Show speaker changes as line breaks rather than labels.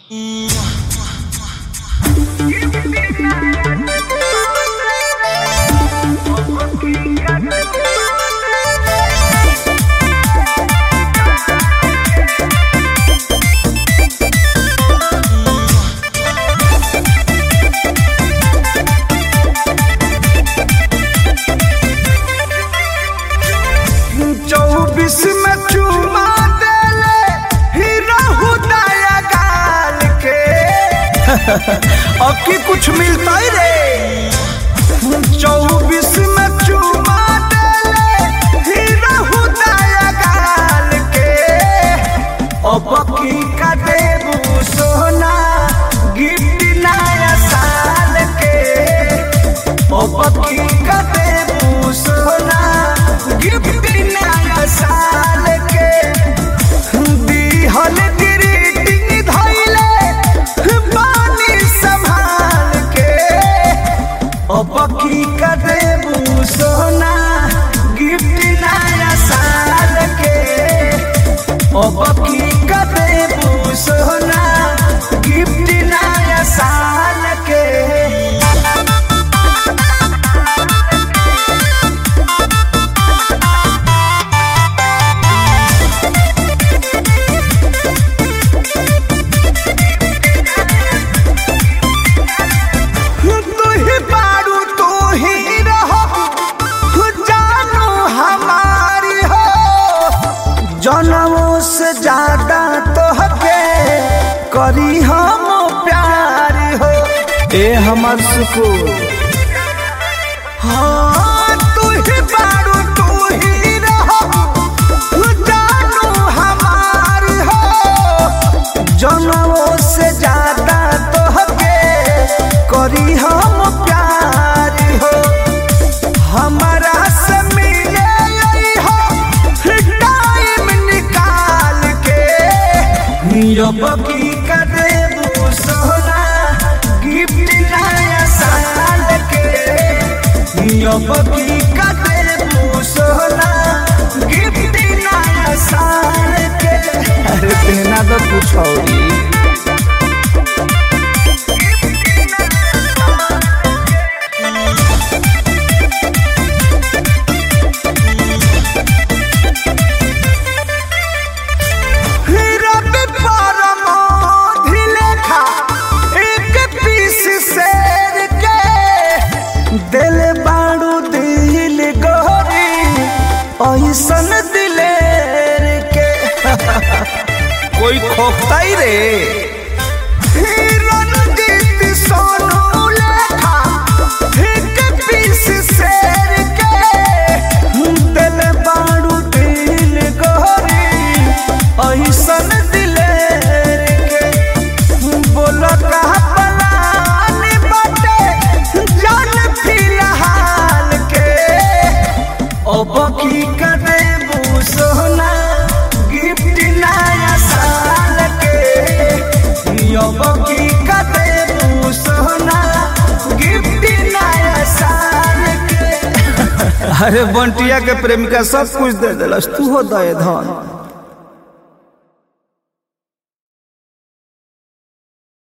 अब की कुछ मिलता ही रे 24 में चुमा देले हीरा हुदाया गाल के अब की का देबू सोना गिफ्ट नया साल के अब की का देबू सोना गिफ्ट नया साल के दिहल बकी का देबू सोना गिफ्ट नया साल के बकी का देबू सोना गिफ्ट नया साल के जनमों से ज्यादा तो हके करी हम प्यार हो ए हमार सुकून हाँ तू ही बारू तू ही रहो जानू हमार हो जनमों से ज्यादा तो हके करी हम प्यार हो हमारा से मिले बकी का देबू सोना गिफ्ट नया साल के बकी का देबू सोना गिफ्ट नया साल के अरे देना तो कुछ और दिल बाड़ू दिल गोरी ऐसन दिलेर के कोई खोखता ही रे सोनू लेखा एक पीस शेर के दिल बाड़ू दिल गोरी ऐसन दिलेर के बोलो कहा बकी का देबू सोना गिफ्ट नया साल के बकी का देबू सोना गिफ्ट नया साल के अरे बंटिया के प्रेमिका सब कुछ दे दिलस तू हो दे धन।